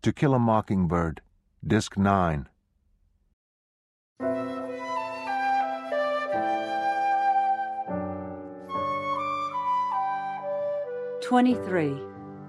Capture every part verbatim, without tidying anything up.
To Kill a Mockingbird, Disc nine. twenty-three.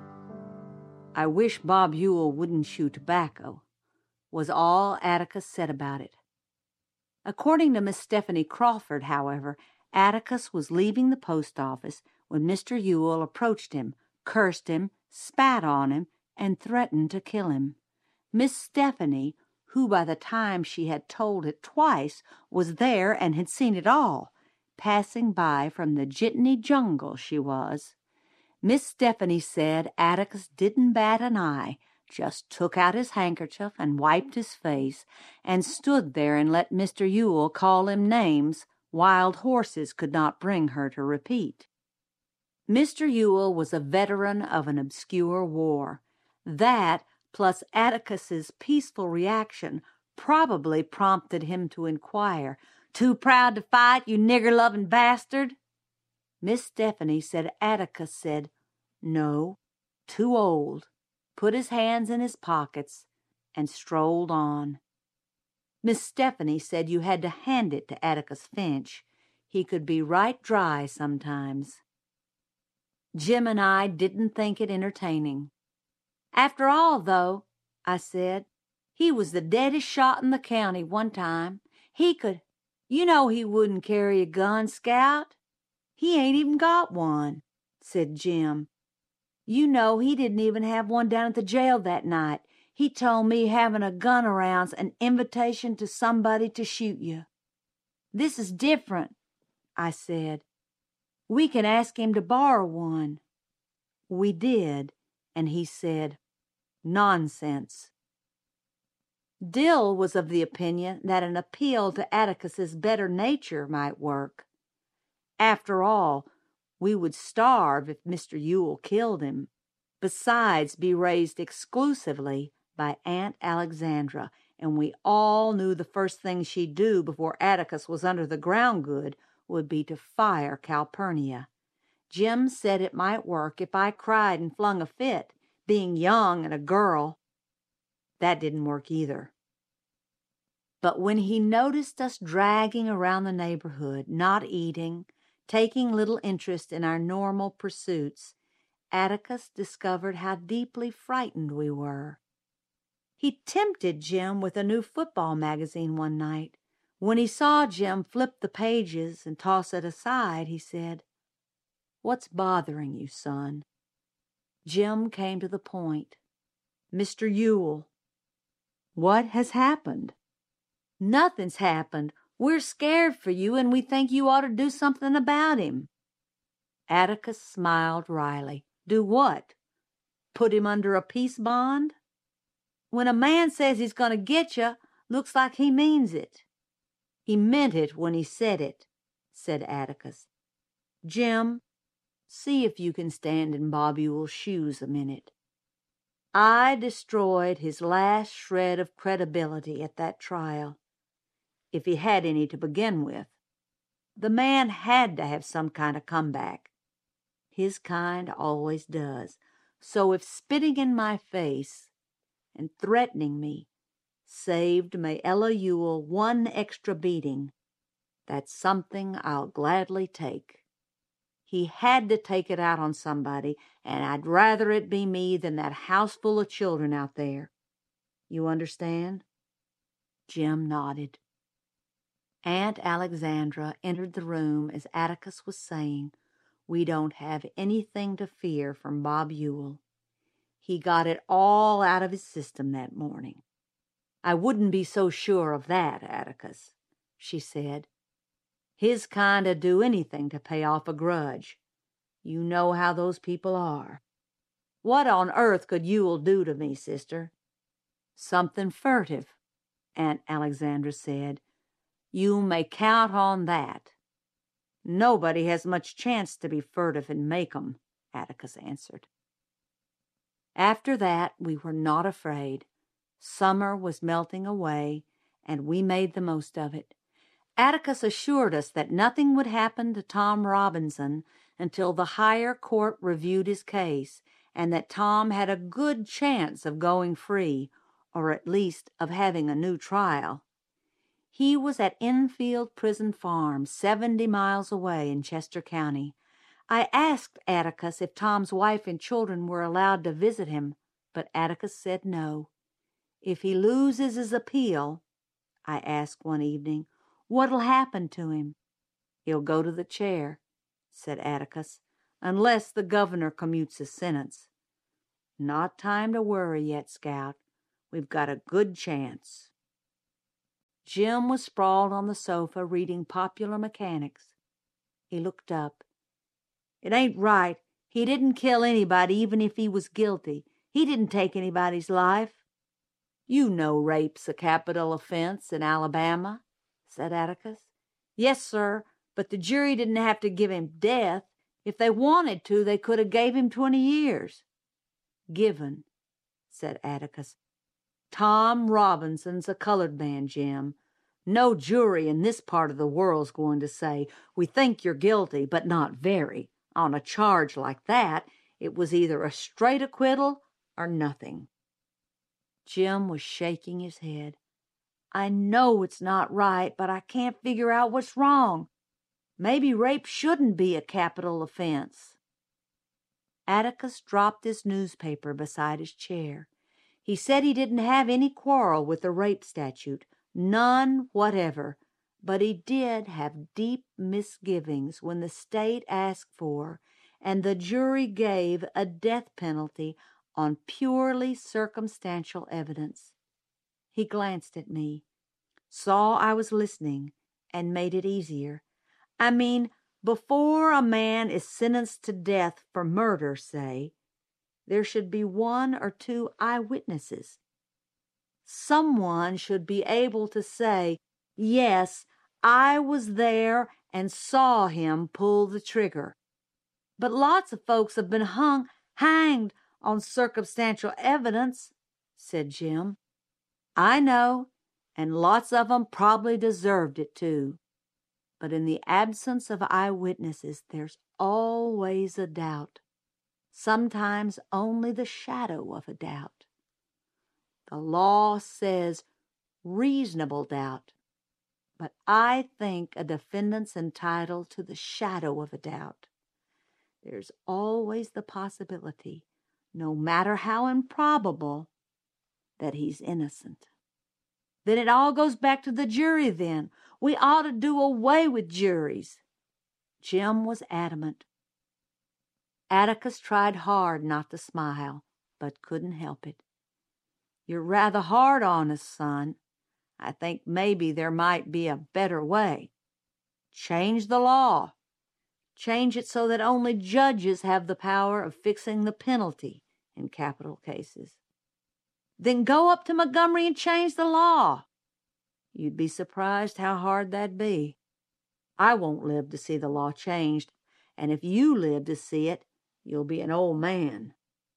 I wish Bob Ewell wouldn't chew tobacco, was all Atticus said about it. According to Miss Stephanie Crawford, however, Atticus was leaving the post office when Mister Ewell approached him, cursed him, spat on him, and threatened to kill him. Miss Stephanie, who by the time she had told it twice was there and had seen it all, passing by from the Jitney jungle she was. Miss Stephanie said Atticus didn't bat an eye, just took out his handkerchief and wiped his face, and stood there and let Mister Ewell call him names wild horses could not bring her to repeat. Mister Ewell was a veteran of an obscure war. That, plus Atticus's peaceful reaction, probably prompted him to inquire, "Too proud to fight, you nigger-loving bastard?" Miss Stephanie said Atticus said, "No, too old," put his hands in his pockets, and strolled on. Miss Stephanie said you had to hand it to Atticus Finch. He could be right dry sometimes. Jim and I didn't think it entertaining. "After all, though," I said, "he was the deadest shot in the county one time. He could, you know he wouldn't carry a gun, Scout." "He ain't even got one," said Jim. "You know he didn't even have one down at the jail that night. He told me having a gun around's an invitation to somebody to shoot you." "This is different," I said. "We can ask him to borrow one." We did, and he said, "Nonsense." Dill was of the opinion that an appeal to Atticus's better nature might work. After all, we would starve if Mister Ewell killed him, besides be raised exclusively by Aunt Alexandra, and we all knew the first thing she'd do before Atticus was under the ground good would be to fire Calpurnia. Jim said it might work if I cried and flung a fit, being young and a girl. That didn't work either. But when he noticed us dragging around the neighborhood, not eating, taking little interest in our normal pursuits, Atticus discovered how deeply frightened we were. He tempted Jim with a new football magazine one night. When he saw Jim flip the pages and toss it aside, he said, "What's bothering you, son?" Jim came to the point. "Mister Ewell." "What has happened?" "Nothing's happened. We're scared for you, and we think you ought to do something about him." Atticus smiled wryly. "Do what? Put him under a peace bond?" "When a man says he's going to get you, looks like he means it." "He meant it when he said it," said Atticus. "Jim, see if you can stand in Bob Ewell's shoes a minute. I destroyed his last shred of credibility at that trial, if he had any to begin with. The man had to have some kind of comeback. His kind always does. So if spitting in my face and threatening me saved Mayella Ewell one extra beating, that's something I'll gladly take. He had to take it out on somebody, and I'd rather it be me than that house full of children out there. You understand?" Jim nodded. Aunt Alexandra entered the room as Atticus was saying, "We don't have anything to fear from Bob Ewell. He got it all out of his system that morning." "I wouldn't be so sure of that, Atticus," she said. "His kind 'd do anything to pay off a grudge. You know how those people are. What on earth could Ewell do to me, sister?" "Something furtive," Aunt Alexandra said. "You may count on that." "Nobody has much chance to be furtive and make 'em," Atticus answered. After that, we were not afraid. Summer was melting away, and we made the most of it. Atticus assured us that nothing would happen to Tom Robinson until the higher court reviewed his case, and that Tom had a good chance of going free, or at least of having a new trial. He was at Enfield Prison Farm, seventy miles away in Chester County. I asked Atticus if Tom's wife and children were allowed to visit him, but Atticus said no. If he loses his appeal, I asked one evening, what'll happen to him? He'll go to the chair, said Atticus, unless the governor commutes his sentence. Not time to worry yet, Scout. We've got a good chance. Jim was sprawled on the sofa reading Popular Mechanics. He looked up. It ain't right. He didn't kill anybody, even if he was guilty. He didn't take anybody's life. You know rape's a capital offense in Alabama, said Atticus. Yes, sir, but the jury didn't have to give him death. If they wanted to, they could have gave him twenty years. Given, said Atticus. Tom Robinson's a colored man, Jim. No jury in this part of the world's going to say, we think you're guilty, but not very. On a charge like that, it was either a straight acquittal or nothing. Jim was shaking his head. I know it's not right, but I can't figure out what's wrong. Maybe rape shouldn't be a capital offense. Atticus dropped his newspaper beside his chair. He said he didn't have any quarrel with the rape statute, none whatever, but he did have deep misgivings when the state asked for and the jury gave a death penalty on purely circumstantial evidence. He glanced at me, saw I was listening, and made it easier. I mean, before a man is sentenced to death for murder, say, there should be one or two eyewitnesses. Someone should be able to say, yes, I was there and saw him pull the trigger. But lots of folks have been hung, hanged on circumstantial evidence, said Jim. I know, and lots of 'em probably deserved it too. But in the absence of eyewitnesses, there's always a doubt. Sometimes only the shadow of a doubt. The law says reasonable doubt, but I think a defendant's entitled to the shadow of a doubt. There's always the possibility, no matter how improbable, that he's innocent. Then it all goes back to the jury then. We ought to do away with juries. Jim was adamant. Atticus tried hard not to smile, but couldn't help it. You're rather hard on us, son. I think maybe there might be a better way. Change the law. Change it so that only judges have the power of fixing the penalty in capital cases. Then go up to Montgomery and change the law. You'd be surprised how hard that'd be. I won't live to see the law changed, and if you live to see it, you'll be an old man.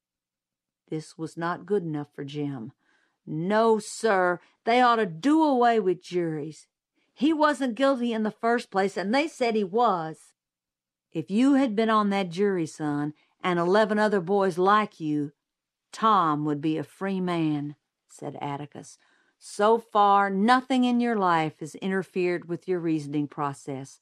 This was not good enough for Jim. No, sir, they ought to do away with juries. He wasn't guilty in the first place, and they said he was. If you had been on that jury, son, and eleven other boys like you, Tom would be a free man, said Atticus. So far, nothing in your life has interfered with your reasoning process.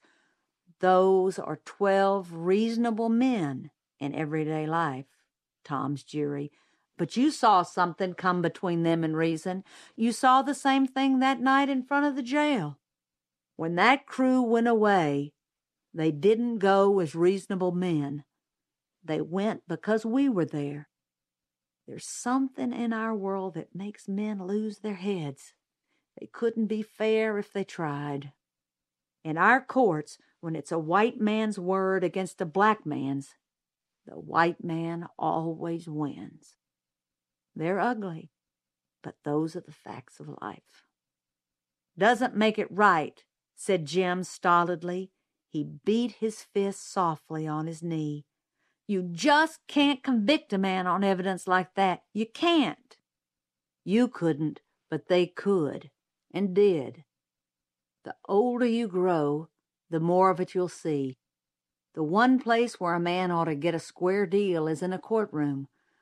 Those are twelve reasonable men in everyday life, Tom's jury. But you saw something come between them and reason. You saw the same thing that night in front of the jail. When that crew went away, they didn't go as reasonable men. They went because we were there. There's something in our world that makes men lose their heads. They couldn't be fair if they tried. In our courts, when it's a white man's word against a black man's, the white man always wins. They're ugly, but those are the facts of life. Doesn't make it right, said Jim stolidly. He beat his fist softly on his knee. You just can't convict a man on evidence like that. You can't. You couldn't, but they could, and did. The older you grow, the more of it you'll see. The one place where a man ought to get a square deal is in a courtroom.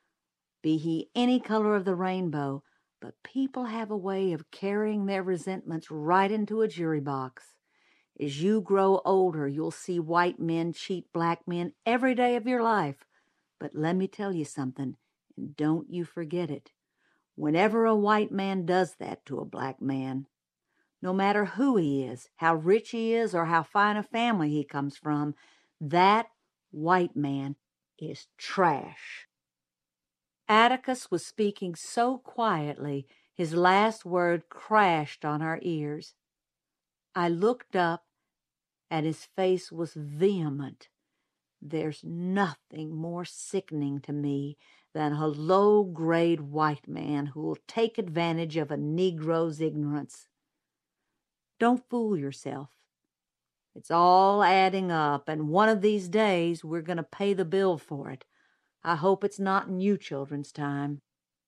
be he any color of the rainbow, but people have a way of carrying their resentments right into a jury box. As you grow older, you'll see white men cheat black men every day of your life. But let me tell you something, and don't you forget it. Whenever a white man does that to a black man, no matter who he is, how rich he is, or how fine a family he comes from, that white man is trash. Atticus was speaking so quietly, his last word crashed on our ears. I looked up, and his face was vehement. There's nothing more sickening to me than a low-grade white man who will take advantage of a Negro's ignorance. Don't fool yourself. It's all adding up, and one of these days we're going to pay the bill for it. I hope it's not in you children's time.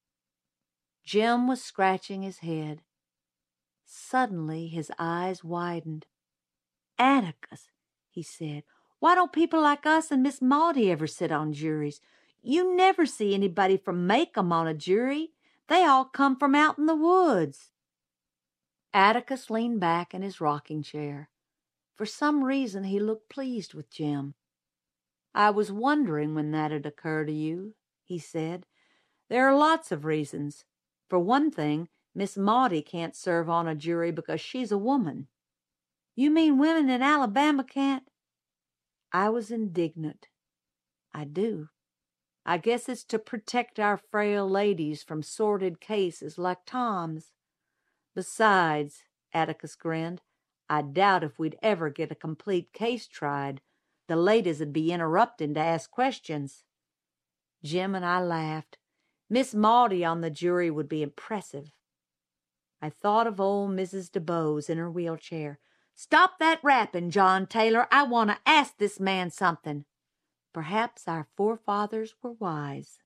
Jim was scratching his head. Suddenly his eyes widened. Atticus, he said, why don't people like us and Miss Maudie ever sit on juries? You never see anybody from Macomb on a jury. They all come from out in the woods. Atticus leaned back in his rocking chair. For some reason he looked pleased with Jim. I was wondering when that had occurred to you, he said. There are lots of reasons. For one thing, Miss Maudie can't serve on a jury because she's a woman. You mean women in Alabama can't? I was indignant. I do. I guess it's to protect our frail ladies from sordid cases like Tom's. Besides, Atticus grinned, I doubt if we'd ever get a complete case tried. The ladies would be interrupting to ask questions. Jim and I laughed. Miss Maudie on the jury would be impressive. I thought of old Missus DeBose in her wheelchair. Stop that rapping, John Taylor. I want to ask this man something. Perhaps our forefathers were wise.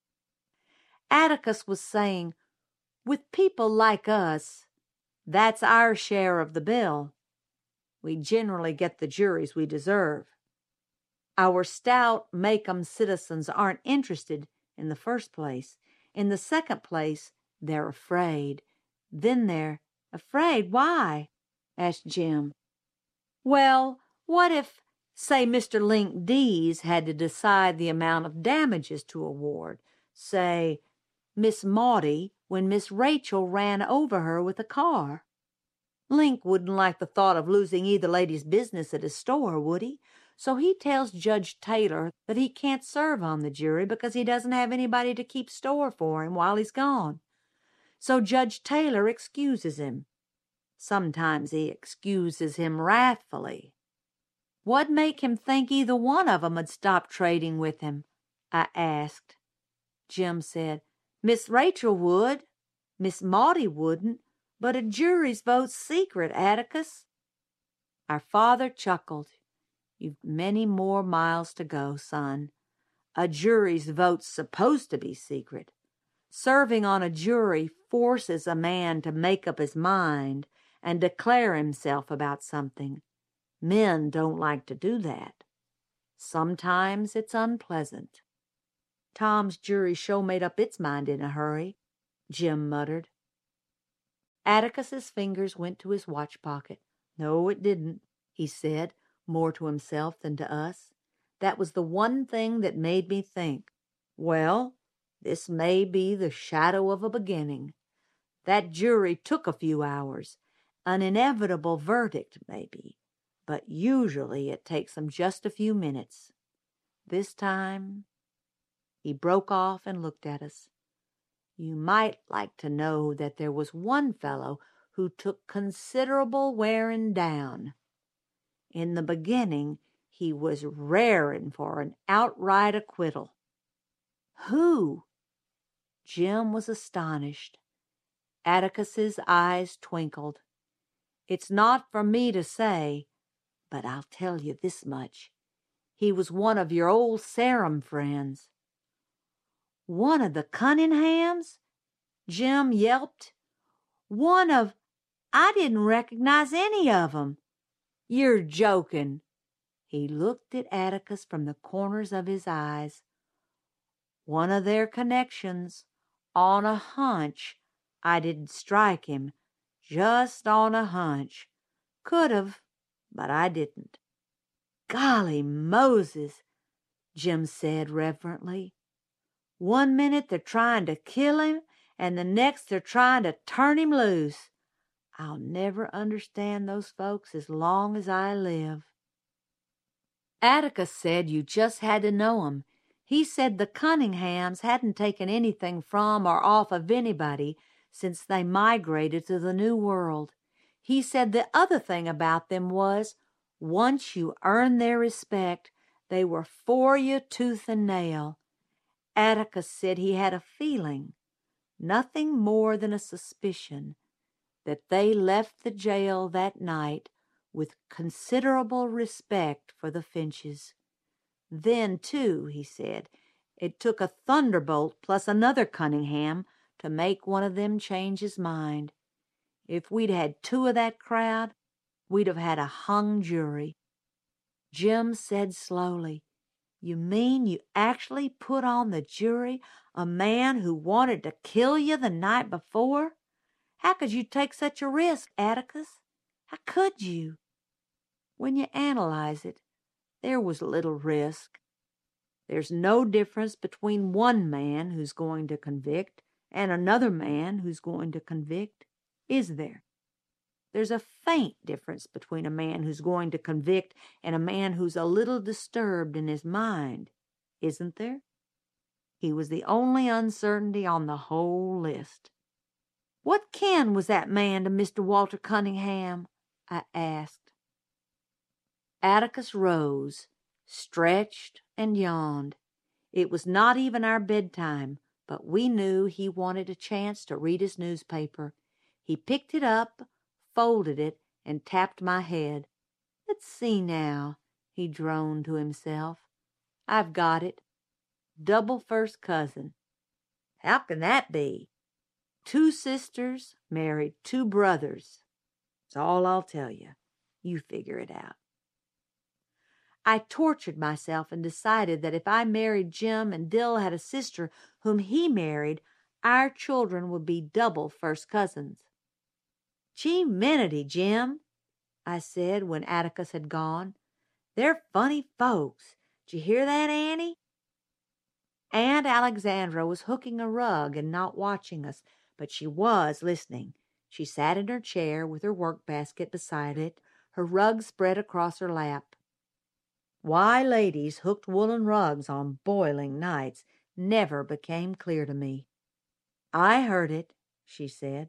Atticus was saying, with people like us, that's our share of the bill. We generally get the juries we deserve. Our stout Macomb citizens aren't interested in the first place. In the second place, they're afraid. Then they're afraid. Why? Asked Jim. Well, what if, say, Mister Link Dees had to decide the amount of damages to award? Say, Miss Maudie when Miss Rachel ran over her with a car. Link wouldn't like the thought of losing either lady's business at his store, would he? So he tells Judge Taylor that he can't serve on the jury because he doesn't have anybody to keep store for him while he's gone. So Judge Taylor excuses him. Sometimes he excuses him wrathfully. What'd make him think either one of 'em would stop trading with him? I asked. Jim said, Miss Rachel would. Miss Maudie wouldn't. But a jury's vote's secret, Atticus. Our father chuckled. You've many more miles to go, son. A jury's vote's supposed to be secret. Serving on a jury forces a man to make up his mind and declare himself about something. Men don't like to do that. Sometimes it's unpleasant. Tom's jury show made up its mind in a hurry, Jim muttered. Atticus's fingers went to his watch pocket. No, it didn't, he said, more to himself than to us. That was the one thing that made me think, well, this may be the shadow of a beginning. That jury took a few hours. An inevitable verdict, maybe, but usually it takes them just a few minutes. This time, he broke off and looked at us. You might like to know that there was one fellow who took considerable wearing down. In the beginning, he was raring for an outright acquittal. Who? Jim was astonished. Atticus's eyes twinkled. It's not for me to say, but I'll tell you this much. He was one of your old Sarum friends. One of the Cunninghams? Jim yelped. One of... I didn't recognize any of 'em. You're joking. He looked at Atticus from the corners of his eyes. One of their connections. On a hunch, I didn't strike him. Just on a hunch. Could have, but I didn't. Golly Moses, Jim said reverently. One minute they're trying to kill him, and the next they're trying to turn him loose. I'll never understand those folks as long as I live. Atticus said you just had to know 'em. He said the Cunninghams hadn't taken anything from or off of anybody since they migrated to the New World. He said the other thing about them was, once you earned their respect, they were for you tooth and nail. Atticus said he had a feeling, nothing more than a suspicion, that they left the jail that night with considerable respect for the Finches. Then, too, he said, it took a thunderbolt plus another Cunningham to make one of them change his mind. If we'd had two of that crowd, we'd have had a hung jury. Jim said slowly, You mean you actually put on the jury a man who wanted to kill you the night before? How could you take such a risk, Atticus? How could you? When you analyze it, there was little risk. There's no difference between one man who's going to convict and another man who's going to convict, is there? There's a faint difference between a man who's going to convict and a man who's a little disturbed in his mind, isn't there? He was the only uncertainty on the whole list. What kin was that man to Mister Walter Cunningham? I asked. Atticus rose, stretched, and yawned. It was not even our bedtime, but we knew he wanted a chance to read his newspaper. He picked it up, folded it, and tapped my head. Let's see now, he droned to himself. I've got it. Double first cousin. How can that be? Two sisters married two brothers. That's all I'll tell you. You figure it out. I tortured myself and decided that if I married Jim and Dill had a sister whom he married, our children would be double first cousins. Gee minity, Jim, I said when Atticus had gone. They're funny folks. Did you hear that, Annie? Aunt Alexandra was hooking a rug and not watching us, but she was listening. She sat in her chair with her work basket beside it, her rug spread across her lap. Why ladies hooked woolen rugs on boiling nights never became clear to me. I heard it, she said.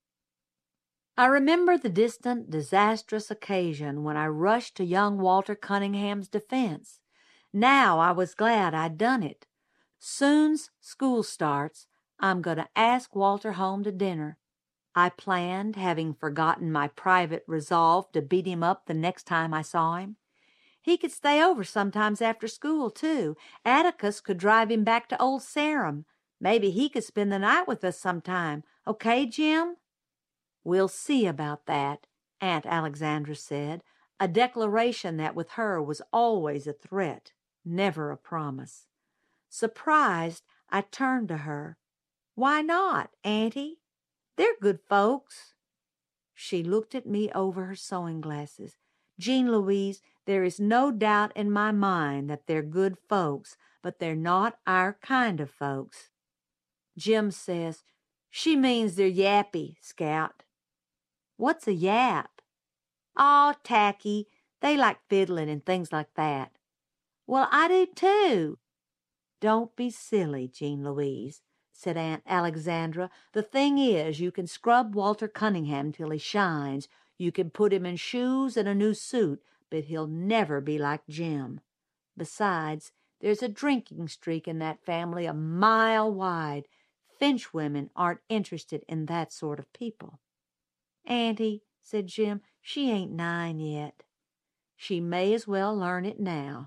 I remember the distant, disastrous occasion when I rushed to young Walter Cunningham's defense. Now I was glad I'd done it. Soon's school starts, I'm going to ask Walter home to dinner. I planned, having forgotten my private resolve to beat him up the next time I saw him. He could stay over sometimes after school, too. Atticus could drive him back to Old Sarum. Maybe he could spend the night with us sometime. Okay, Jim? We'll see about that, Aunt Alexandra said, a declaration that with her was always a threat, never a promise. Surprised, I turned to her. Why not, Auntie? They're good folks. She looked at me over her sewing glasses. Jean Louise, there is no doubt in my mind that they're good folks, but they're not our kind of folks. Jim says, she means they're yappy, Scout. What's a yap? Aw, tacky. They like fiddling and things like that. Well, I do too. Don't be silly, Jean Louise, said Aunt Alexandra. The thing is, you can scrub Walter Cunningham till he shines. You can put him in shoes and a new suit, but he'll never be like Jim. Besides, there's a drinking streak in that family a mile wide. Finch women aren't interested in that sort of people. Auntie, said Jim, she ain't nine yet. She may as well learn it now.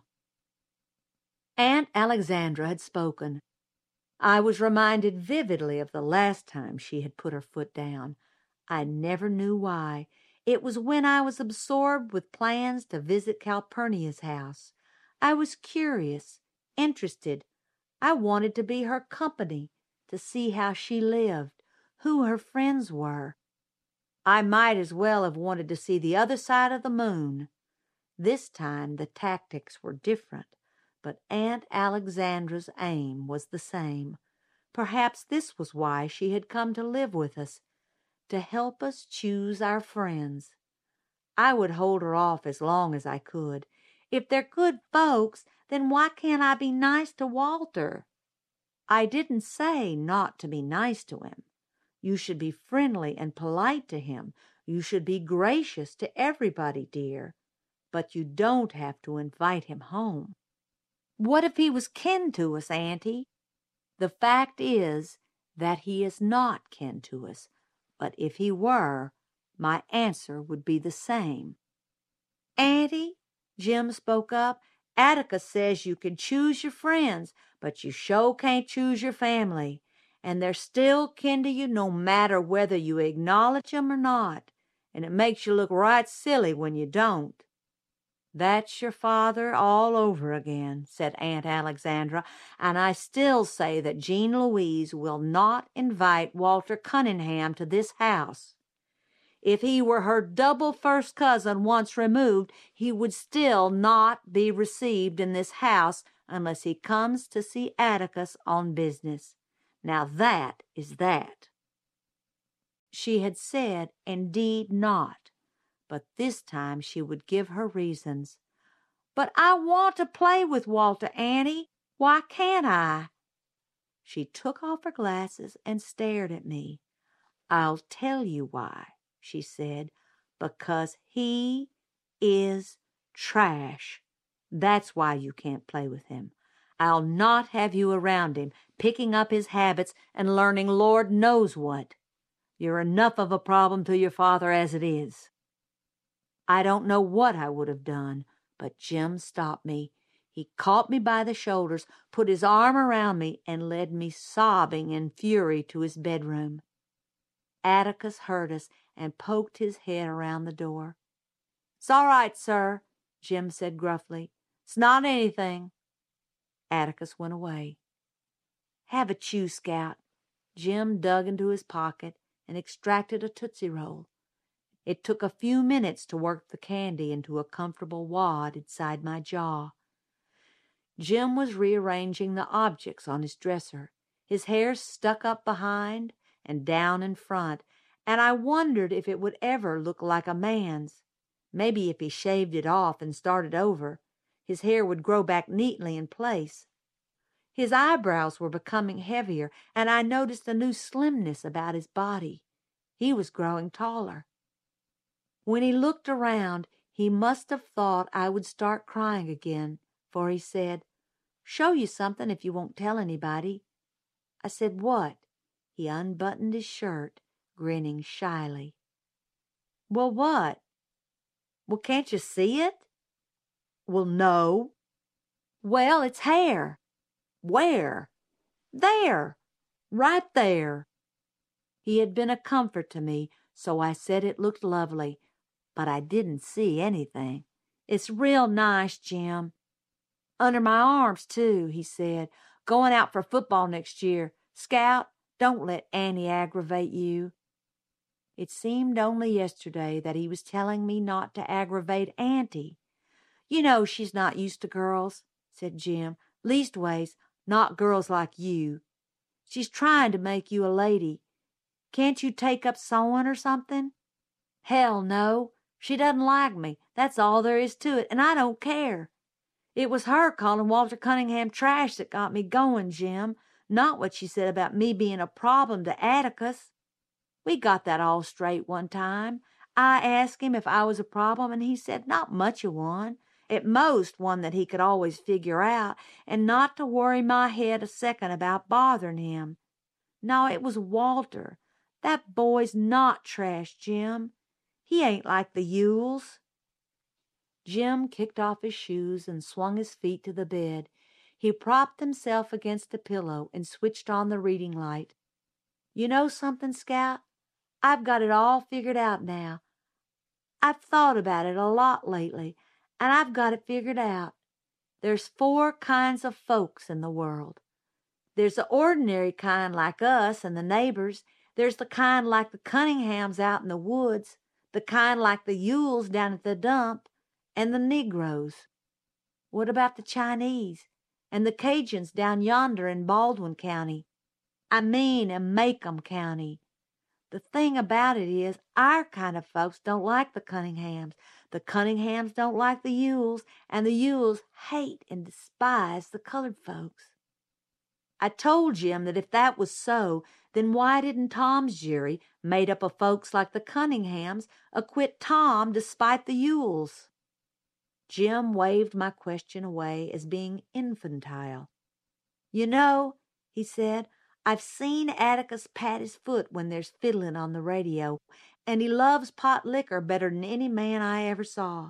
Aunt Alexandra had spoken. I was reminded vividly of the last time she had put her foot down. I never knew why. It was when I was absorbed with plans to visit Calpurnia's house. I was curious, interested. I wanted to be her company, to see how she lived, who her friends were. I might as well have wanted to see the other side of the moon. This time the tactics were different, but Aunt Alexandra's aim was the same. Perhaps this was why she had come to live with us, to help us choose our friends. I would hold her off as long as I could. If they're good folks, then why can't I be nice to Walter? I didn't say not to be nice to him. You should be friendly and polite to him. You should be gracious to everybody, dear. But you don't have to invite him home. What if he was kin to us, Auntie? The fact is that he is not kin to us, but if he were, my answer would be the same. Auntie, Jim spoke up, Atticus says you can choose your friends, but you sure can't choose your family. And they're still kin to you no matter whether you acknowledge 'em or not, and it makes you look right silly when you don't. That's your father all over again, said Aunt Alexandra, and I still say that Jean Louise will not invite Walter Cunningham to this house. If he were her double first cousin once removed, he would still not be received in this house unless he comes to see Atticus on business. Now that is that. She had said, indeed not, but this time she would give her reasons. But I want to play with Walter, Auntie. Why can't I? She took off her glasses and stared at me. I'll tell you why, she said, because he is trash. That's why you can't play with him. I'll not have you around him, picking up his habits and learning Lord knows what. You're enough of a problem to your father as it is. I don't know what I would have done, but Jim stopped me. He caught me by the shoulders, put his arm around me, and led me sobbing in fury to his bedroom. Atticus heard us and poked his head around the door. "It's all right, sir," Jim said gruffly. "It's not anything." Atticus went away. "Have a chew, Scout." Jim dug into his pocket and extracted a Tootsie Roll. It took a few minutes to work the candy into a comfortable wad inside my jaw. Jim was rearranging the objects on his dresser. His hair stuck up behind and down in front, and I wondered if it would ever look like a man's. Maybe if he shaved it off and started over, his hair would grow back neatly in place. His eyebrows were becoming heavier, and I noticed a new slimness about his body. He was growing taller. When he looked around, he must have thought I would start crying again, for he said, "Show you something if you won't tell anybody." I said, "What?" He unbuttoned his shirt, grinning shyly. "Well, what?" "Well, can't you see it?" "Well, no." "Well, it's hair." "Where?" "There. Right there." He had been a comfort to me, so I said it looked lovely, but I didn't see anything. "It's real nice, Jim." "Under my arms, too," he said. "Going out for football next year. Scout, don't let Annie aggravate you." It seemed only yesterday that he was telling me not to aggravate Auntie. "You know she's not used to girls," said Jim. "Leastways, not girls like you. She's trying to make you a lady. Can't you take up sewing or something?" "Hell no. She doesn't like me. That's all there is to it, and I don't care. It was her calling Walter Cunningham trash that got me going, Jim, not what she said about me being a problem to Atticus. We got that all straight one time. I asked him if I was a problem, and he said not much of one, at most one that he could always figure out, and not to worry my head a second about bothering him. No, it was Walter. That boy's not trash, Jim. He ain't like the Yules." Jim kicked off his shoes and swung his feet to the bed. He propped himself against the pillow and switched on the reading light. "You know something, Scout? I've got it all figured out now. I've thought about it a lot lately, and I've got it figured out. There's four kinds of folks in the world. There's the ordinary kind like us and the neighbors. There's the kind like the Cunninghams out in the woods, the kind like the Yules down at the dump, and the Negroes. What about the Chinese and the Cajuns down yonder in Baldwin County? I mean in Macomb County. The thing about it is, our kind of folks don't like the Cunninghams. The Cunninghams don't like the Yules, and the Yules hate and despise the colored folks. I told Jim that if that was so, then why didn't Tom's jury, made up of folks like the Cunninghams, acquit Tom despite the Yules? Jim waved my question away as being infantile. You know, he said, I've seen Atticus pat his foot when there's fiddling on the radio, and he loves pot liquor better than any man I ever saw.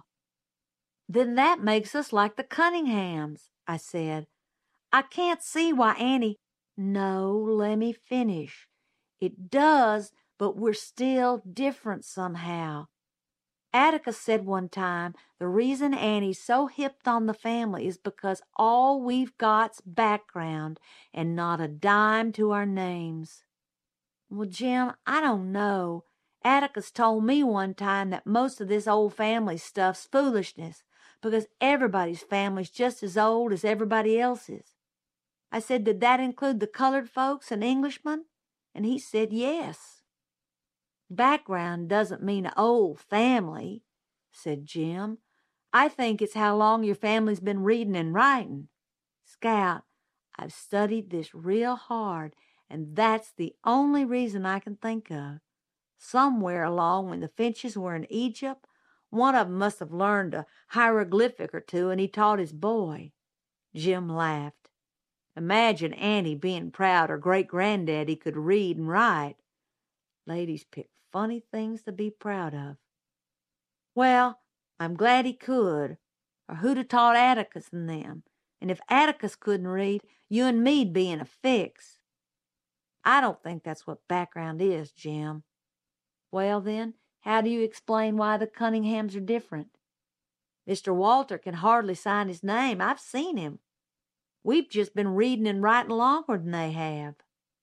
Then that makes us like the Cunninghams, I said. I can't see why Annie... No, let me finish. It does, but we're still different somehow. Atticus said one time the reason Annie's so hipped on the family is because all we've got's background and not a dime to our names. Well, Jim, I don't know. Atticus told me one time that most of this old family stuff's foolishness because everybody's family's just as old as everybody else's. I said, did that include the colored folks and Englishmen? And he said yes. Background doesn't mean old family, said Jim. I think it's how long your family's been reading and writing. Scout, I've studied this real hard, and that's the only reason I can think of. Somewhere along when the Finches were in Egypt, one of 'em must have learned a hieroglyphic or two, and he taught his boy. Jim laughed. Imagine Annie being proud her great-granddaddy could read and write. Ladies pick funny things to be proud of. Well, I'm glad he could, or who'd have taught Atticus and them? And if Atticus couldn't read, you and me'd be in a fix. I don't think that's what background is, Jim. Well, then, how do you explain why the Cunninghams are different? Mister Walter can hardly sign his name. I've seen him. We've just been reading and writing longer than they have.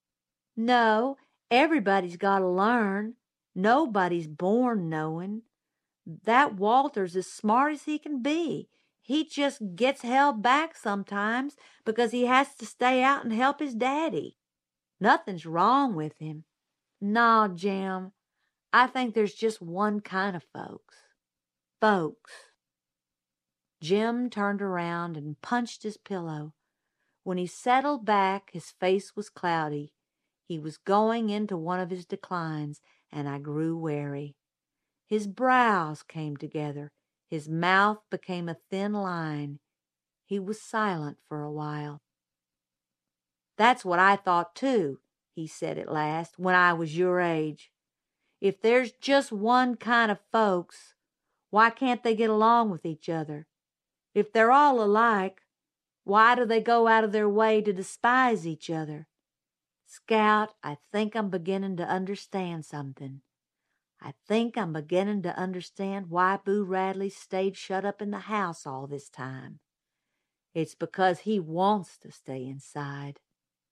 No, everybody's got to learn. Nobody's born knowing. That Walter's as smart as he can be. He just gets held back sometimes because he has to stay out and help his daddy. Nothing's wrong with him. Nah, Jim, I think there's just one kind of folks. Folks. Jim turned around and punched his pillow. When he settled back, his face was cloudy. He was going into one of his declines, and I grew wary. His brows came together. His mouth became a thin line. He was silent for a while. That's what I thought, too, he said at last, when I was your age. If there's just one kind of folks, why can't they get along with each other? If they're all alike, why do they go out of their way to despise each other? Scout, I think I'm beginning to understand something. I think I'm beginning to understand why Boo Radley stayed shut up in the house all this time. It's because he wants to stay inside.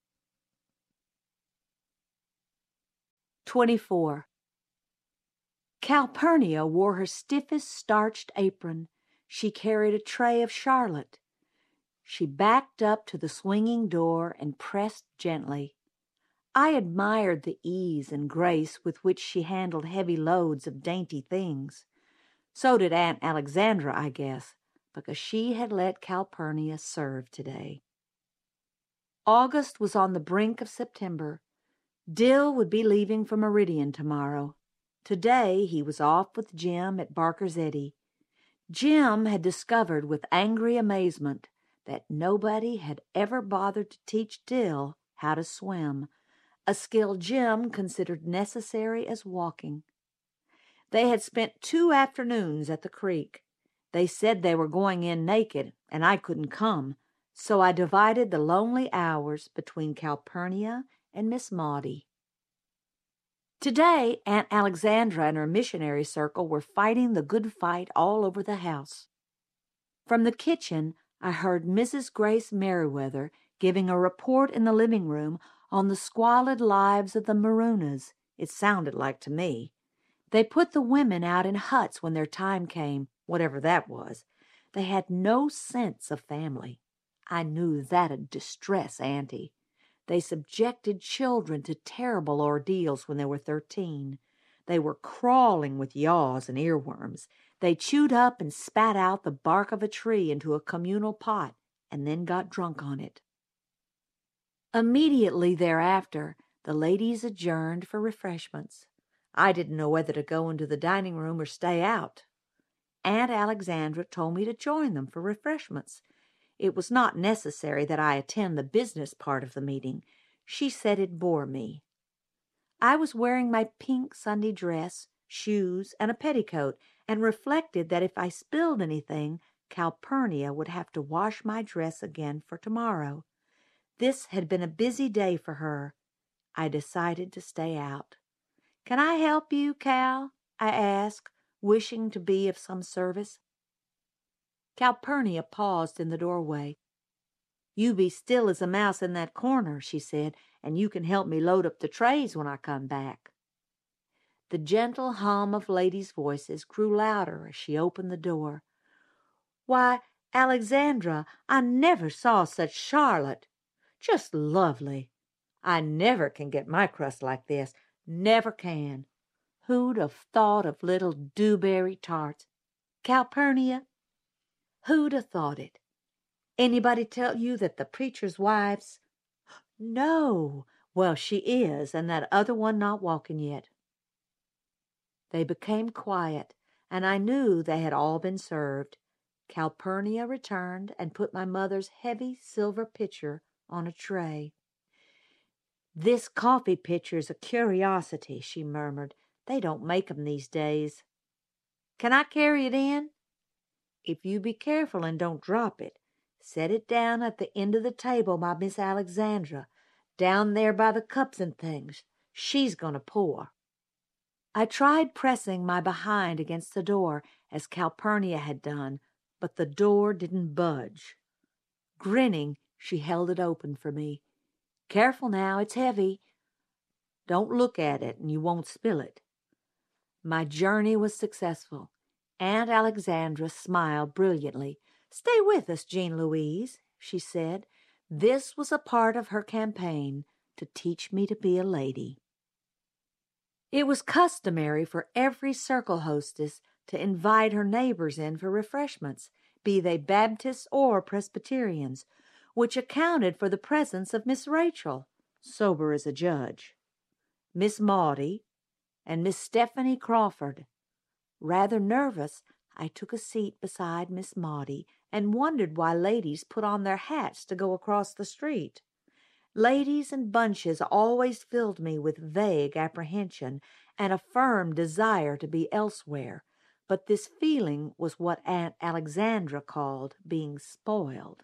Twenty-four. Calpurnia wore her stiffest starched apron. She carried a tray of Charlotte. She backed up to the swinging door and pressed gently. I admired the ease and grace with which she handled heavy loads of dainty things. So did Aunt Alexandra, I guess, because she had let Calpurnia serve today. August was on the brink of September. Dill would be leaving for Meridian tomorrow. Today he was off with Jim at Barker's Eddy. Jim had discovered with angry amazement that nobody had ever bothered to teach Dill how to swim, a skill Jim considered necessary as walking. They had spent two afternoons at the creek. They said they were going in naked, and I couldn't come, so I divided the lonely hours between Calpurnia and Miss Maudie. Today, Aunt Alexandra and her missionary circle were fighting the good fight all over the house. From the kitchen, I heard Missus Grace Merriweather giving a report in the living room on the squalid lives of the Marooners, it sounded like to me. They put the women out in huts when their time came, whatever that was. They had no sense of family. I knew that'd distress Auntie. They subjected children to terrible ordeals when they were thirteen. They were crawling with yaws and earworms. They chewed up and spat out the bark of a tree into a communal pot and then got drunk on it. Immediately thereafter, the ladies adjourned for refreshments. I didn't know whether to go into the dining room or stay out. Aunt Alexandra told me to join them for refreshments. It was not necessary that I attend the business part of the meeting. She said it bore me. I was wearing my pink Sunday dress, shoes, and a petticoat, and reflected that if I spilled anything, Calpurnia would have to wash my dress again for tomorrow. This had been a busy day for her. I decided to stay out. "Can I help you, Cal?" I asked, wishing to be of some service. Calpurnia paused in the doorway. "You be still as a mouse in that corner," she said, "and you can help me load up the trays when I come back." The gentle hum of ladies' voices grew louder as she opened the door. "Why, Alexandra, I never saw such Charlotte. Just lovely. I never can get my crust like this. Never can. Who'd have thought of little dewberry tarts? Calpurnia, who'd have thought it? Anybody tell you that the preacher's wives—" "No. Well, she is, and that other one not walking yet." They became quiet, and I knew they had all been served. Calpurnia returned and put my mother's heavy silver pitcher on a tray. "This coffee pitcher's a curiosity," she murmured. "They don't make 'em these days. Can I carry it in?" "If you be careful and don't drop it. Set it down at the end of the table by Miss Alexandra, down there by the cups and things. She's going to pour." I tried pressing my behind against the door, as Calpurnia had done, but the door didn't budge. Grinning, she held it open for me. "Careful now, it's heavy. Don't look at it, and you won't spill it." My journey was successful. Aunt Alexandra smiled brilliantly. "Stay with us, Jean Louise," she said. This was a part of her campaign to teach me to be a lady. It was customary for every circle hostess to invite her neighbors in for refreshments, be they Baptists or Presbyterians, which accounted for the presence of Miss Rachel, sober as a judge, Miss Maudie, and Miss Stephanie Crawford. Rather nervous, I took a seat beside Miss Maudie and wondered why ladies put on their hats to go across the street. Ladies and bunches always filled me with vague apprehension and a firm desire to be elsewhere, but this feeling was what Aunt Alexandra called being spoiled.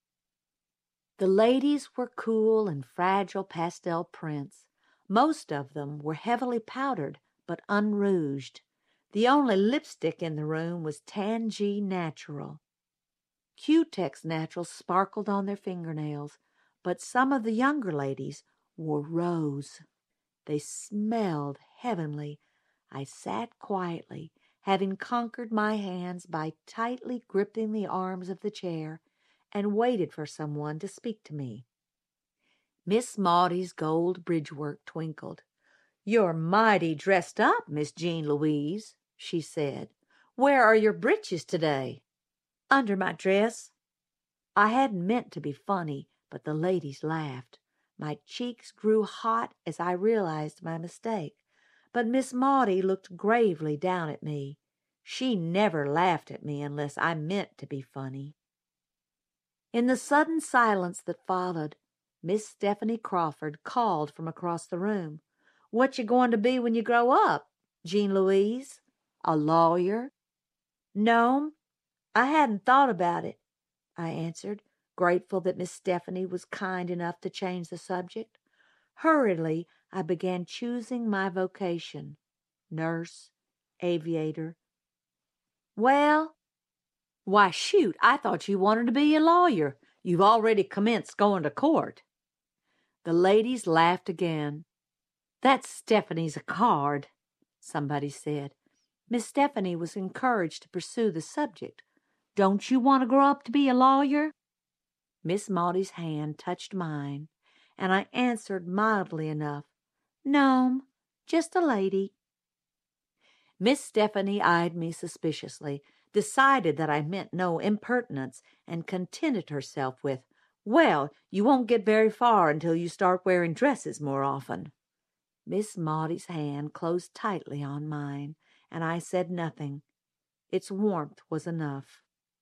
The ladies were cool and fragile pastel prints. Most of them were heavily powdered but unrouged. The only lipstick in the room was Tangy Natural. Q-Tex Natural sparkled on their fingernails, but some of the younger ladies wore rose. They smelled heavenly. I sat quietly, having conquered my hands by tightly gripping the arms of the chair, and waited for someone to speak to me. Miss Maudie's gold bridgework twinkled. "You're mighty dressed up, Miss Jean Louise," she said. "Where are your breeches today?" "Under my dress." I hadn't meant to be funny, but the ladies laughed. My cheeks grew hot as I realized my mistake, but Miss Maudie looked gravely down at me. She never laughed at me unless I meant to be funny. In the sudden silence that followed, Miss Stephanie Crawford called from across the room. "What you going to be when you grow up, Jean Louise? A lawyer?" "No, I hadn't thought about it," I answered, grateful that Miss Stephanie was kind enough to change the subject. Hurriedly, I began choosing my vocation. Nurse, aviator. "Well, why, shoot, I thought you wanted to be a lawyer. You've already commenced going to court." The ladies laughed again. "That's Stephanie's a card," somebody said. Miss Stephanie was encouraged to pursue the subject. "Don't you want to grow up to be a lawyer?" Miss Maudie's hand touched mine, and I answered mildly enough, "No'm, just a lady." Miss Stephanie eyed me suspiciously, decided that I meant no impertinence, and contented herself with, "Well, you won't get very far until you start wearing dresses more often." Miss Maudie's hand closed tightly on mine, and I said nothing. Its warmth was enough.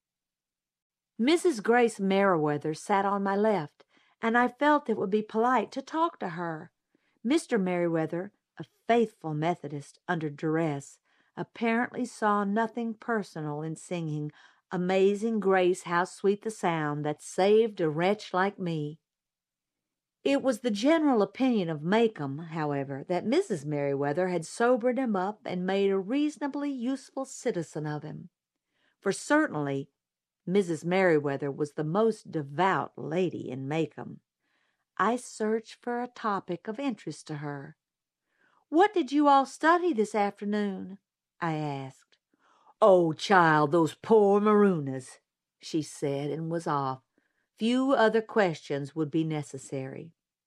Missus Grace Merriweather sat on my left, and I felt it would be polite to talk to her. Mister Merriweather, a faithful Methodist under duress, apparently saw nothing personal in singing "Amazing Grace, how sweet the sound that saved a wretch like me." It was the general opinion of Maycomb, however, that Missus Merriweather had sobered him up and made a reasonably useful citizen of him. For certainly Missus Merriweather was the most devout lady in Maycomb. I searched for a topic of interest to her. "What did you all study this afternoon?" I asked. "Oh, child, those poor Marooners," she said, and was off. Few other questions would be necessary.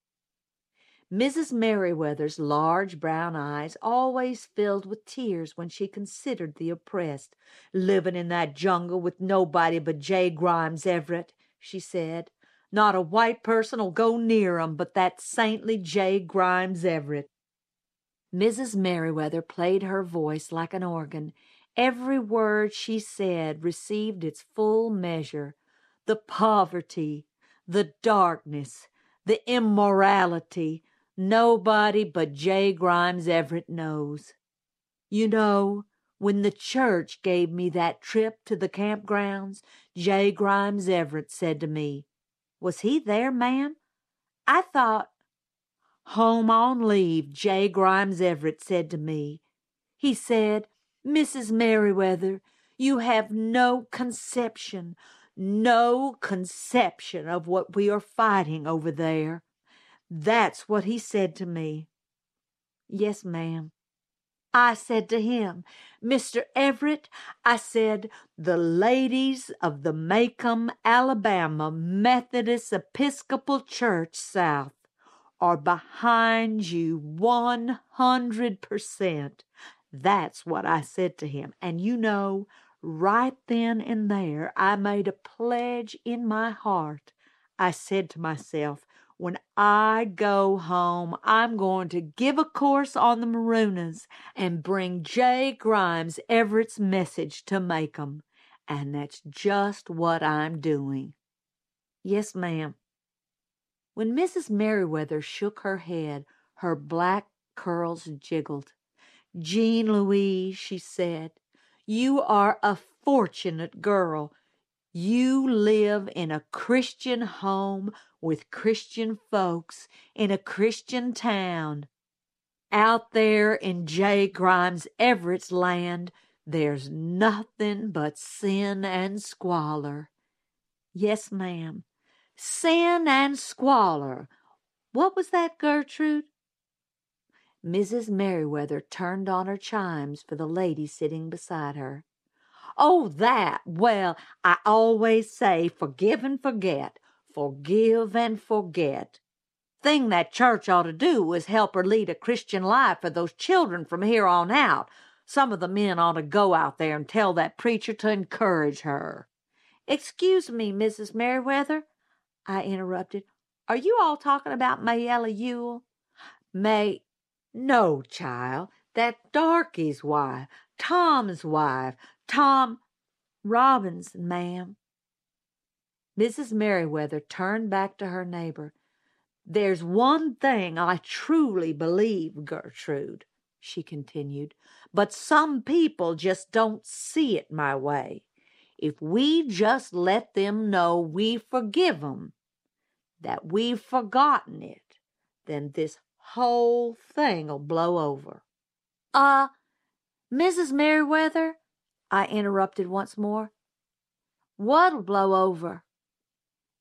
Missus Merriweather's large brown eyes always filled with tears when she considered the oppressed. "Living in that jungle with nobody but J. Grimes Everett," she said. "Not a white person'll go near 'em but that saintly J. Grimes Everett." Missus Merriweather played her voice like an organ. Every word she said received its full measure. The poverty, the darkness, the immorality, nobody but J. Grimes Everett knows. "You know, when the church gave me that trip to the campgrounds, J. Grimes Everett said to me," "Was he there, ma'am? I thought—" "Home on leave, J. Grimes Everett said to me, he said, 'Missus Merriweather, you have no conception, no conception of what we are fighting over there.' That's what he said to me." "Yes, ma'am." "I said to him, 'Mister Everett,' I said, 'the ladies of the Maycomb, Alabama Methodist Episcopal Church South are behind you one hundred percent. That's what I said to him. And you know, right then and there, I made a pledge in my heart. I said to myself, when I go home, I'm going to give a course on the Marooners and bring J. Grimes Everett's message to Maycomb. And that's just what I'm doing." "Yes, ma'am." When Missus Merriweather shook her head, her black curls jiggled. "Jean Louise," she said, "you are a fortunate girl. You live in a Christian home with Christian folks in a Christian town. Out there in J. Grimes Everett's land, there's nothing but sin and squalor." "Yes, ma'am. Sin and squalor. What was that, Gertrude?" Missus Merriweather turned on her chimes for the lady sitting beside her. "Oh, that! Well, I always say forgive and forget, forgive and forget. Thing that church ought to do is help her lead a Christian life for those children from here on out. Some of the men ought to go out there and tell that preacher to encourage her." "Excuse me, Missus Merriweather," I interrupted. "Are you all talking about Mayella Ewell?" "May... No, child. That darky's wife. Tom's wife. Tom... Robinson, ma'am." Missus Merriweather turned back to her neighbor. "There's one thing I truly believe, Gertrude," she continued, "but some people just don't see it my way. If we just let them know we forgive 'em, that we've forgotten it, then this whole thing'll blow over." "Uh, Missus Merriweather," I interrupted once more, "what'll blow over?"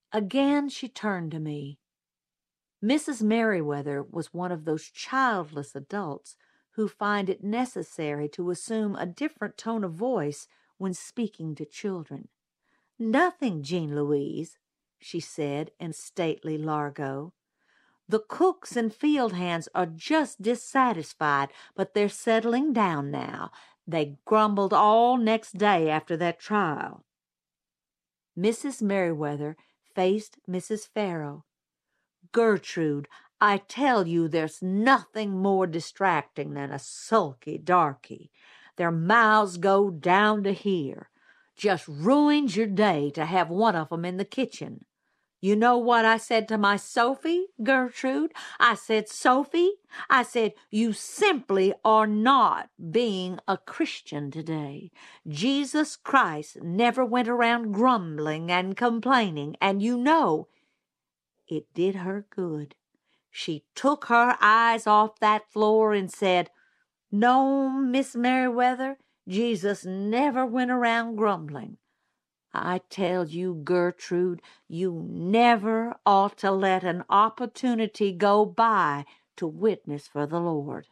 Again she turned to me. Missus Merriweather was one of those childless adults who find it necessary to assume a different tone of voice when speaking to children. "Nothing, Jean Louise," she said in stately Largo. "The cooks and field hands are just dissatisfied, but they're settling down now. They grumbled all next day after that trial." Missus Merriweather faced Missus Farrell. "Gertrude, I tell you there's nothing more distracting than a sulky darky. Their mouths go down to here. Just ruins your day to have one of 'em in the kitchen. You know what I said to my Sophie, Gertrude? I said, 'Sophie,' I said, 'you simply are not being a Christian today. Jesus Christ never went around grumbling and complaining, and you know—'" It did her good. She took her eyes off that floor and said, "No, Miss Merriweather, Jesus never went around grumbling. I tell you, Gertrude, you never ought to let an opportunity go by to witness for the Lord."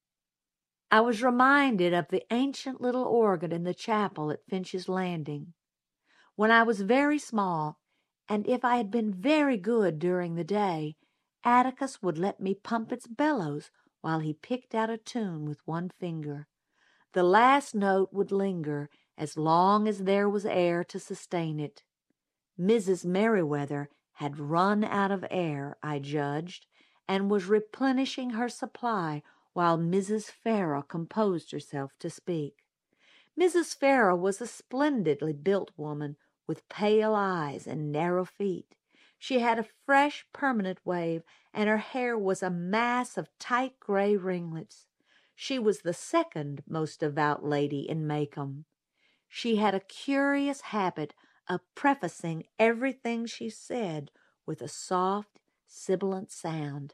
I was reminded of the ancient little organ in the chapel at Finch's Landing. When I was very small, and if I had been very good during the day, Atticus would let me pump its bellows while he picked out a tune with one finger. The last note would linger as long as there was air to sustain it. Missus Merriweather had run out of air, I judged, and was replenishing her supply while Missus Farrell composed herself to speak. Missus Farrell was a splendidly built woman with pale eyes and narrow feet. She had a fresh, permanent wave, and her hair was a mass of tight gray ringlets. She was the second most devout lady in Macomb. She had a curious habit of prefacing everything she said with a soft, sibilant sound.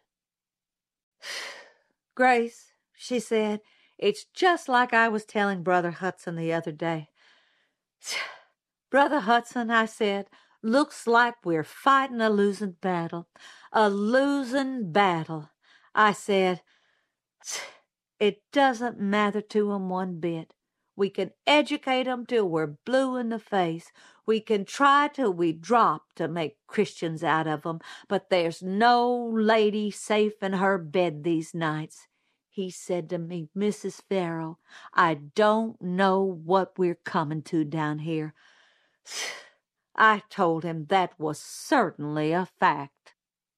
"Grace," she said, "it's just like I was telling Brother Hudson the other day. 'Brother Hudson,' I said, 'looks like we're fighting a losing battle. A losing battle.' I said, 'It doesn't matter to 'em one bit. We can educate 'em till we're blue in the face. We can try till we drop to make Christians out of 'em, but there's no lady safe in her bed these nights.' He said to me, 'Missus Farrell, I don't know what we're coming to down here.' I told him that was certainly a fact."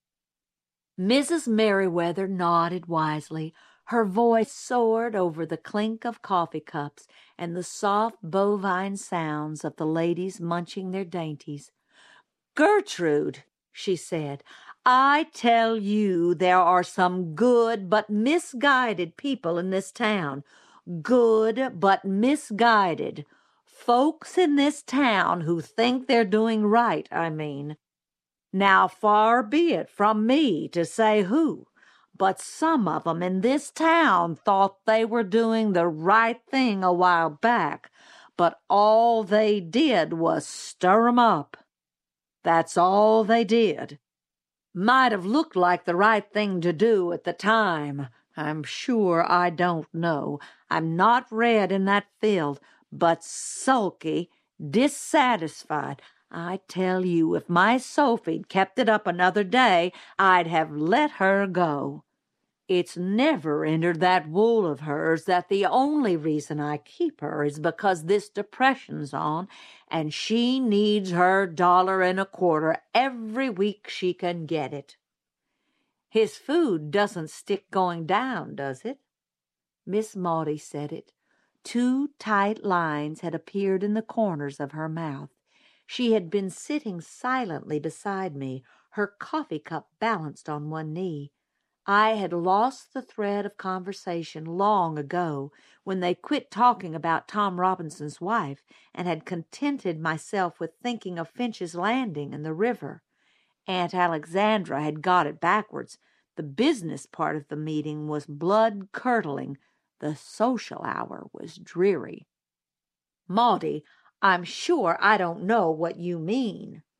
Missus Merriweather nodded wisely. Her voice soared over the clink of coffee cups and the soft bovine sounds of the ladies munching their dainties. "Gertrude," she said, "I tell you there are some good but misguided people in this town. Good but misguided. Folks in this town who think they're doing right, I mean. Now, far be it from me to say who, but some of 'em in this town thought they were doing the right thing a while back, but all they did was stir 'em up. That's all they did. Might have looked like the right thing to do at the time. I'm sure I don't know. I'm not read in that field, but sulky, dissatisfied. I tell you, if my Sophie'd kept it up another day, I'd have let her go. It's never entered that wool of hers that the only reason I keep her is because this depression's on, and she needs her dollar and a quarter every week she can get it. His food doesn't stick going down, does it?" Miss Maudie said it. Two tight lines had appeared in the corners of her mouth. She had been sitting silently beside me, her coffee cup balanced on one knee. I had lost the thread of conversation long ago when they quit talking about Tom Robinson's wife and had contented myself with thinking of Finch's Landing and the river. Aunt Alexandra had got it backwards. The business part of the meeting was blood-curdling. The social hour was dreary. "Maudie, I'm sure I don't know what you mean."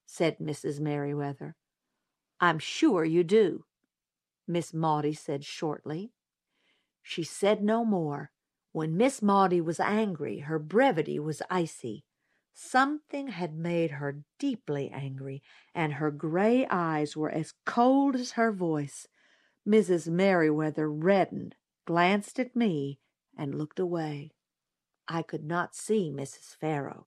said Missus Merriweather. I'm sure you do, Miss Maudie said shortly. She said no more. When Miss Maudie was angry, her brevity was icy. Something had made her deeply angry, and her gray eyes were as cold as her voice. Missus Merriweather reddened, glanced at me, and looked away. I could not see Missus Farrow.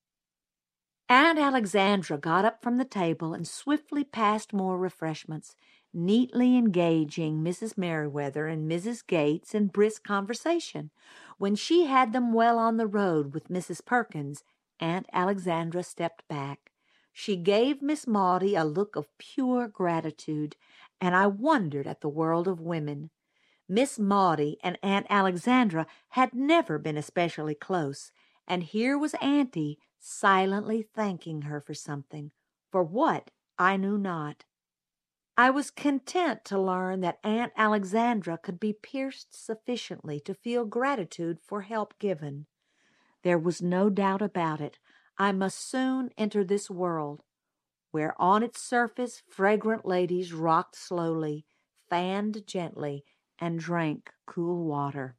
Aunt Alexandra got up from the table and swiftly passed more refreshments, neatly engaging Missus Merriweather and Missus Gates in brisk conversation. When she had them well on the road with Missus Perkins, Aunt Alexandra stepped back. She gave Miss Maudie a look of pure gratitude, and I wondered at the world of women. Miss Maudie and Aunt Alexandra had never been especially close, and here was Auntie silently thanking her for something. For what, I knew not. I was content to learn that Aunt Alexandra could be pierced sufficiently to feel gratitude for help given. There was no doubt about it. I must soon enter this world, where on its surface fragrant ladies rocked slowly, fanned gently, and drank cool water.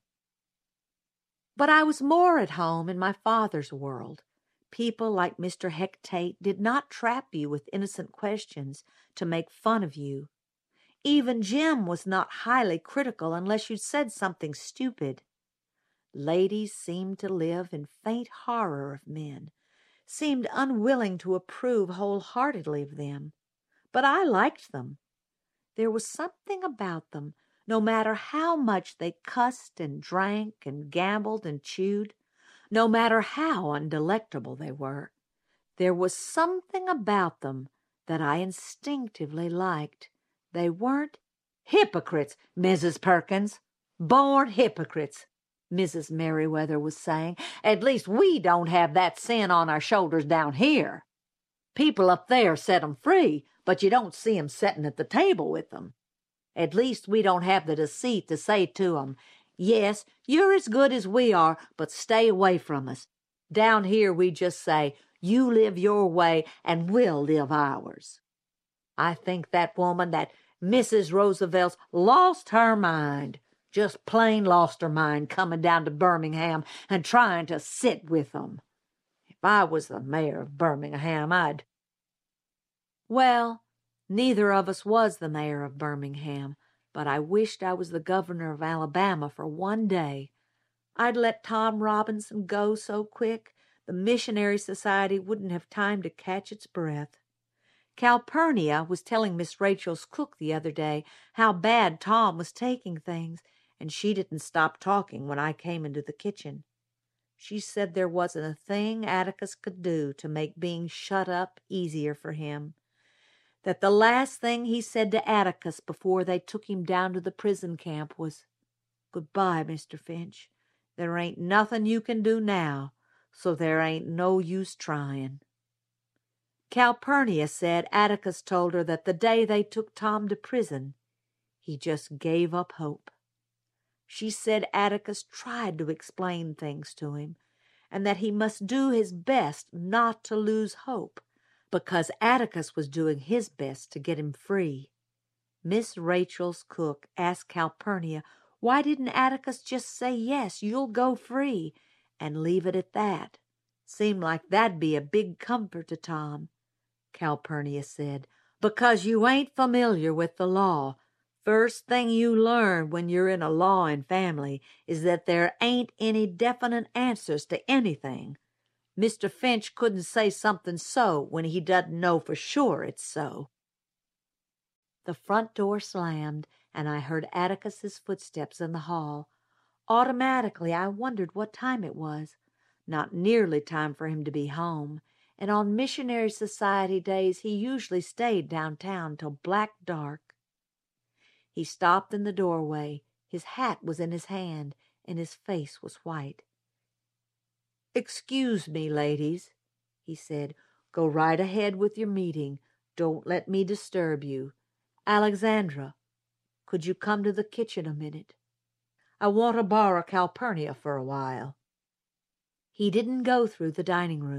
But I was more at home in my father's world. People like Mister Hecate did not trap you with innocent questions to make fun of you. Even Jim was not highly critical unless you said something stupid. Ladies seemed to live in faint horror of men, seemed unwilling to approve wholeheartedly of them. But I liked them. There was something about them, no matter how much they cussed and drank and gambled and chewed, no matter how undelectable they were. There was something about them that I instinctively liked. They weren't hypocrites, Missus Perkins. Born hypocrites, Missus Merriweather was saying. At least we don't have that sin on our shoulders down here. People up there set 'em free, but you don't see 'em setting at the table with them. At least we don't have the deceit to say to 'em, yes, you're as good as we are, but stay away from us. Down here we just say, you live your way and we'll live ours. I think that woman, that Missus Roosevelt's lost her mind, just plain lost her mind coming down to Birmingham and trying to sit with them. If I was the mayor of Birmingham, I'd... Well, neither of us was the mayor of Birmingham, but I wished I was the governor of Alabama for one day. I'd let Tom Robinson go so quick, the Missionary Society wouldn't have time to catch its breath. Calpurnia was telling Miss Rachel's cook the other day how bad Tom was taking things, and she didn't stop talking when I came into the kitchen. She said there wasn't a thing Atticus could do to make being shut up easier for him. That the last thing he said to Atticus before they took him down to the prison camp was, "Goodbye, Mister Finch. There ain't nothing you can do now, so there ain't no use trying." Calpurnia said Atticus told her that the day they took Tom to prison, he just gave up hope. She said Atticus tried to explain things to him, and that he must do his best not to lose hope, because Atticus was doing his best to get him free. Miss Rachel's cook asked Calpurnia, why didn't Atticus just say, yes, you'll go free, and leave it at that? Seemed like that'd be a big comfort to Tom. Calpurnia said, because you ain't familiar with the law. First thing you learn when you're in a lawing family is that there ain't any definite answers to anything. Mister Finch couldn't say something so when he doesn't know for sure it's so. The front door slammed, and I heard Atticus's footsteps in the hall. Automatically I wondered what time it was. Not nearly time for him to be home, and on Missionary Society days he usually stayed downtown till black dark. He stopped in the doorway. His hat was in his hand, and his face was white. "Excuse me, ladies," he said. "Go right ahead with your meeting. Don't let me disturb you. Alexandra, could you come to the kitchen a minute? I want to borrow Calpurnia for a while." He didn't go through the dining room,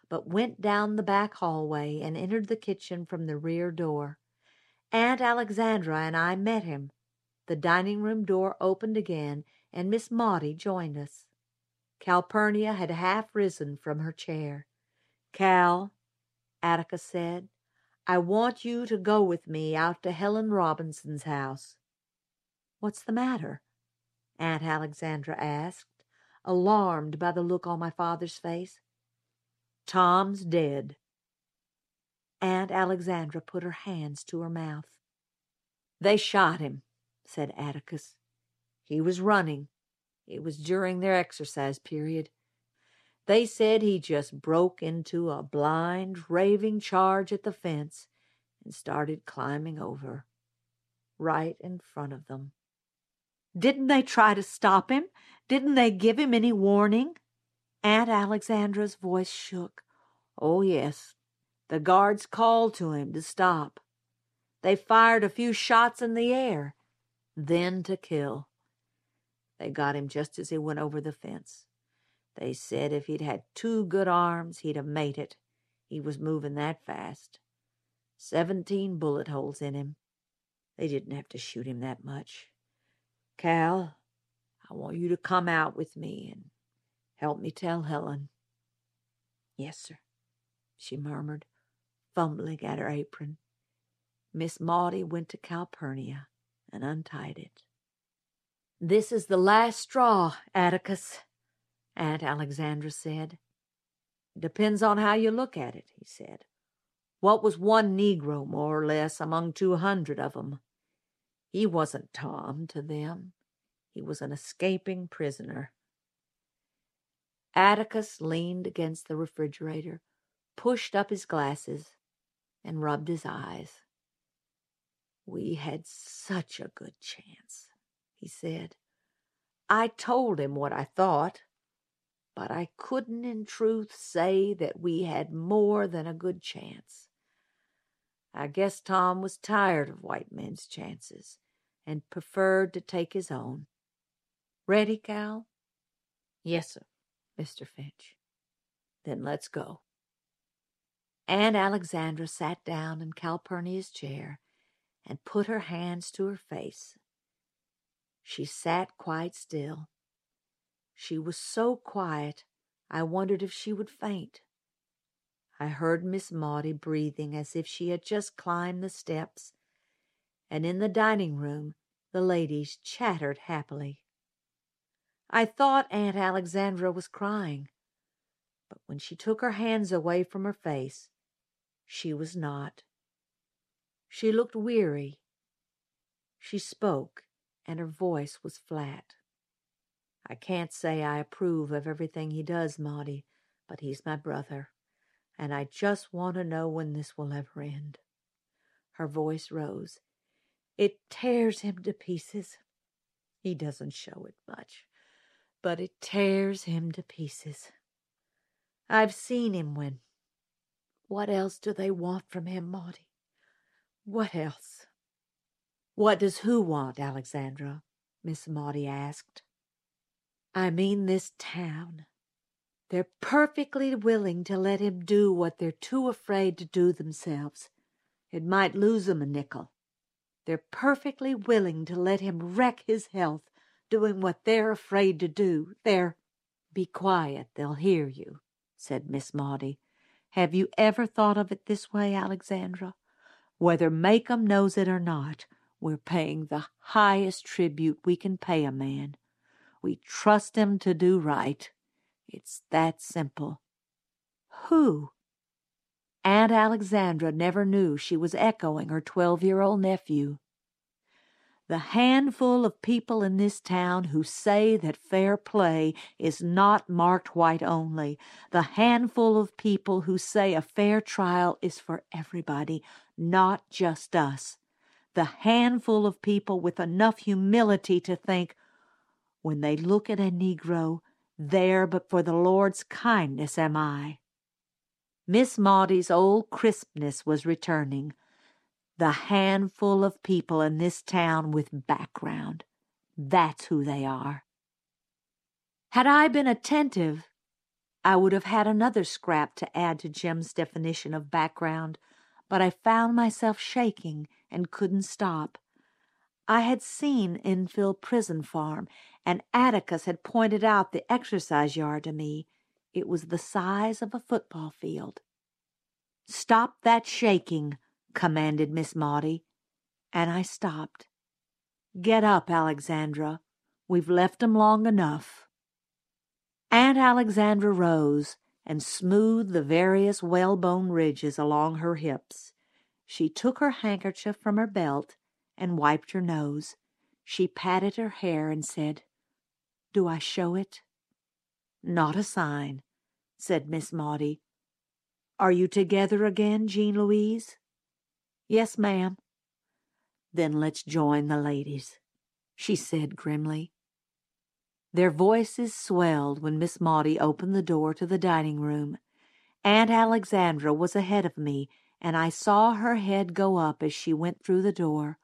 but went down the back hallway and entered the kitchen from the rear door. Aunt Alexandra and I met him. The dining room door opened again, and Miss Maudie joined us. Calpurnia had half risen from her chair. "Cal," Atticus said, "I want you to go with me out to Helen Robinson's house." "What's the matter?" Aunt Alexandra asked, alarmed by the look on my father's face. "Tom's dead." Aunt Alexandra put her hands to her mouth. "They shot him," said Atticus. "He was running. It was during their exercise period. They said he just broke into a blind, raving charge at the fence and started climbing over, right in front of them." "Didn't they try to stop him? Didn't they give him any warning?" Aunt Alexandra's voice shook. "Oh, yes. The guards called to him to stop. They fired a few shots in the air, then to kill. They got him just as he went over the fence. They said if he'd had two good arms, he'd have made it. He was moving that fast. Seventeen bullet holes in him. They didn't have to shoot him that much. Cal, I want you to come out with me and help me tell Helen." "Yes, sir," she murmured, fumbling at her apron. Miss Maudie went to Calpurnia and untied it. "This is the last straw, Atticus," Aunt Alexandra said. "Depends on how you look at it," he said. "What was one Negro, more or less, among two hundred of 'em? He wasn't Tom to them. He was an escaping prisoner." Atticus leaned against the refrigerator, pushed up his glasses, and rubbed his eyes. "We had such a good chance," he said. "I told him what I thought, but I couldn't in truth say that we had more than a good chance. I guess Tom was tired of white men's chances and preferred to take his own. Ready, Cal?" "Yes, sir, Mister Finch." "Then let's go." Aunt Alexandra sat down in Calpurnia's chair and put her hands to her face. She sat quite still. She was so quiet, I wondered if she would faint. I heard Miss Maudie breathing as if she had just climbed the steps, and in the dining room the ladies chattered happily. I thought Aunt Alexandra was crying, but when she took her hands away from her face, she was not. She looked weary. She spoke, and her voice was flat. "I can't say I approve of everything he does, Maudie, but he's my brother, and I just want to know when this will ever end." Her voice rose. "It tears him to pieces. He doesn't show it much, but it tears him to pieces. I've seen him when... What else do they want from him, Maudie? What else?" "What does who want, Alexandra?" Miss Maudie asked. "I mean this town. They're perfectly willing to let him do what they're too afraid to do themselves. It might lose 'em a nickel. They're perfectly willing to let him wreck his health doing what they're afraid to do. They're—" "Be quiet, they'll hear you," said Miss Maudie. "Have you ever thought of it this way, Alexandra? Whether Macomb knows it or not, we're paying the highest tribute we can pay a man. We trust him to do right. It's that simple." "Who?" Aunt Alexandra never knew she was echoing her twelve-year-old nephew. "The handful of people in this town who say that fair play is not marked white only. The handful of people who say a fair trial is for everybody, not just us. The handful of people with enough humility to think, when they look at a Negro, there but for the Lord's kindness am I." Miss Maudie's old crispness was returning. The handful of people in this town with background. That's who they are. Had I been attentive, I would have had another scrap to add to Jem's definition of background, but I found myself shaking and couldn't stop. I had seen Enfield Prison Farm, and Atticus had pointed out the exercise yard to me. It was the size of a football field. "Stop that shaking," commanded Miss Maudie, and I stopped. "Get up, Alexandra. We've left 'em long enough." Aunt Alexandra rose and smoothed the various whalebone ridges along her hips. She took her handkerchief from her belt and wiped her nose. She patted her hair and said, "Do I show it?" "Not a sign," said Miss Maudie. "Are you together again, Jean Louise?" "Yes, ma'am." "Then let's join the ladies," she said grimly. Their voices swelled when Miss Maudie opened the door to the dining room. Aunt Alexandra was ahead of me, and I saw her head go up as she went through the door.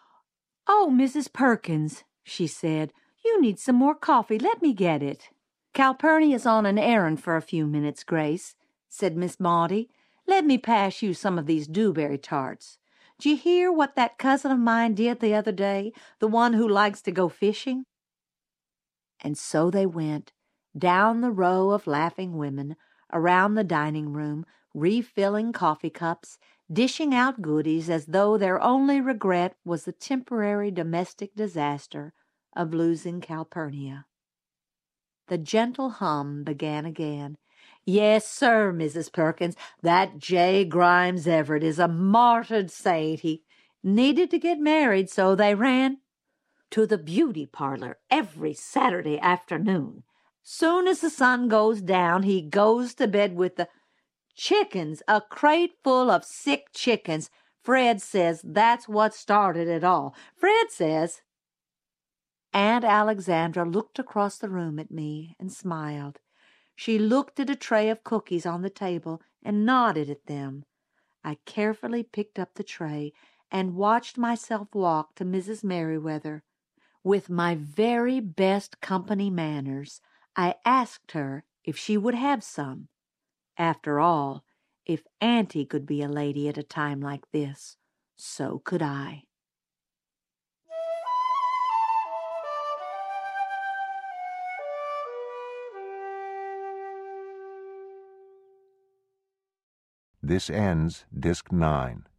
"Oh, Missus Perkins," she said, "you need some more coffee. Let me get it." "Calpurnia's on an errand for a few minutes, Grace," said Miss Maudie. "Let me pass you some of these dewberry tarts. D'you hear what that cousin of mine did the other day, the one who likes to go fishing?" And so they went, down the row of laughing women, around the dining room, refilling coffee cups, dishing out goodies as though their only regret was the temporary domestic disaster of losing Calpurnia. The gentle hum began again. "Yes, sir, Missus Perkins, that J. Grimes Everett is a martyred saint. He needed to get married, so they ran to the beauty parlor every Saturday afternoon. Soon as the sun goes down, he goes to bed with the chickens, a crate full of sick chickens. Fred says that's what started it all. Fred says—" Aunt Alexandra looked across the room at me and smiled. She looked at a tray of cookies on the table and nodded at them. I carefully picked up the tray and watched myself walk to Missus Merriweather. With my very best company manners, I asked her if she would have some. After all, if Auntie could be a lady at a time like this, so could I. This ends Disc nine.